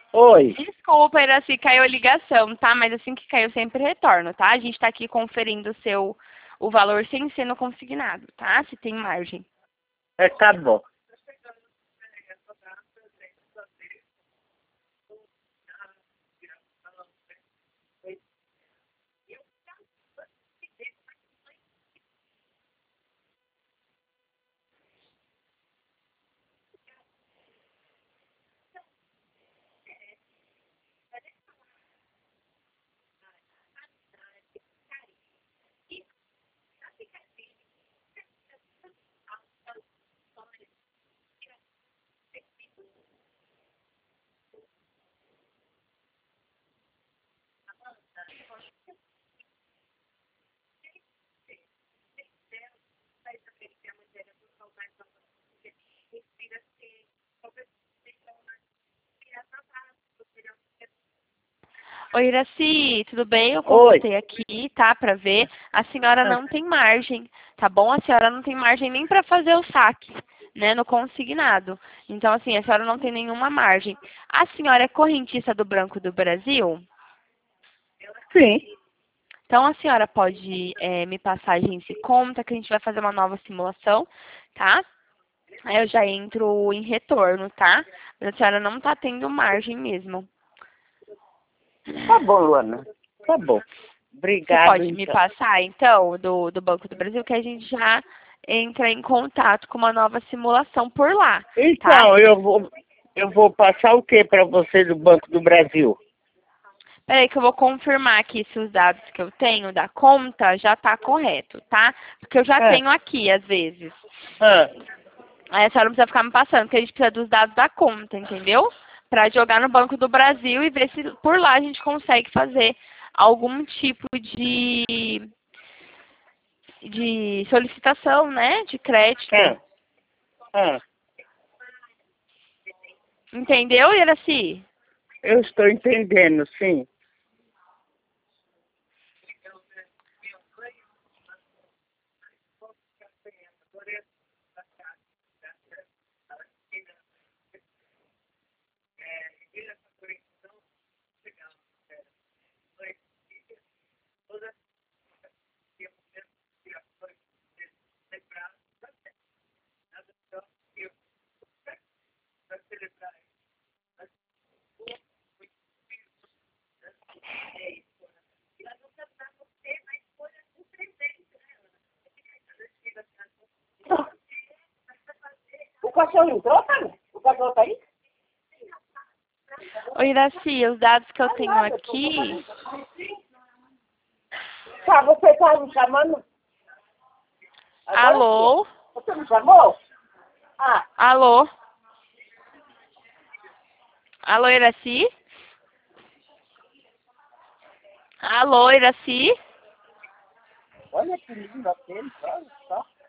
Oi. Desculpa, Iraci, caiu a ligação, tá? Mas assim que caiu, eu sempre retorno, tá? A gente tá aqui conferindo o valor sem ser no consignado, tá? Se tem margem. Tá bom. Oi, Iraci, tudo bem? Eu Oi. consultei aqui, tá? Pra ver. A senhora Ah, não tem margem, tá bom? A senhora não tem margem nem pra fazer o saque, né? No consignado. Então, assim, a senhora não tem nenhuma margem. A senhora é correntista do Banco do Brasil? sim. Então, a senhora pode me passar a agência e conta que a gente vai fazer uma nova simulação, tá? Aí eu já entro em retorno, tá? Mas a senhora não tá tendo margem mesmo. Tá bom, Luana. Tá bom. Você Obrigado, pode me então. passar, então, do Banco do Brasil, que a gente já entra em contato com uma nova simulação por lá, tá? Então, eu vou passar o que para você do Banco do Brasil? Peraí que eu vou confirmar aqui se os dados que eu tenho da conta já tá correto, tá? Porque eu já Ah, tenho aqui, às vezes. ah, Aí a senhora não precisa ficar me passando, porque a gente precisa dos dados da conta, entendeu? Para jogar no Banco do Brasil e ver se por lá a gente consegue fazer algum tipo de solicitação, né? De crédito. ah, ah. Entendeu, Iraci? Eu estou entendendo, sim. O cachorro entrou, cara? O cachorro tá aí? Ô, Iraci, os dados que eu Tá tenho nada, eu tô aqui. Tá, você tá me chamando? Agora sim. Alô? Você me chamou? Ah, Alô? Alô, Iraci? Alô, Iraci? olha que lindo aquele, olha só.